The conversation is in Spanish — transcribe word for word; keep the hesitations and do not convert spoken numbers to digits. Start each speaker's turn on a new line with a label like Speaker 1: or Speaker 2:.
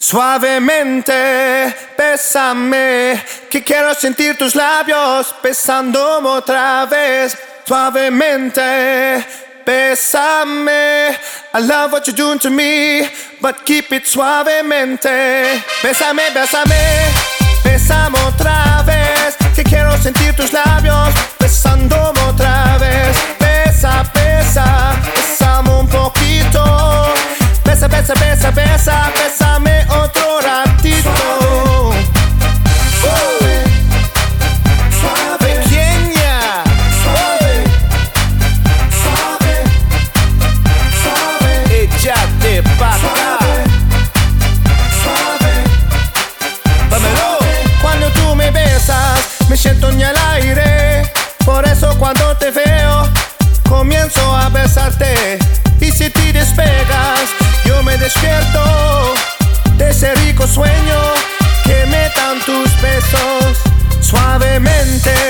Speaker 1: Suavemente, bésame, que quiero sentir tus labios besándome otra vez. Suavemente, bésame, I love what you're doing to me, but keep it suavemente. Bésame, bésame, bésame otra vez, que quiero sentir tus labios besándome otra vez. Besa, besa, bésame un poquito. Besa, besa, besa, besa, bésame otro ratito. Suave, suave, pequeña. Suave, suave, suave. Échate pa' acá. Suave, dámelo. Cuando tú me besas, me siento en el aire. Por eso cuando te veo, comienzo a besarte. Y si te despegas, yo me despierto de ese rico sueño que me dan tus besos. Suavemente,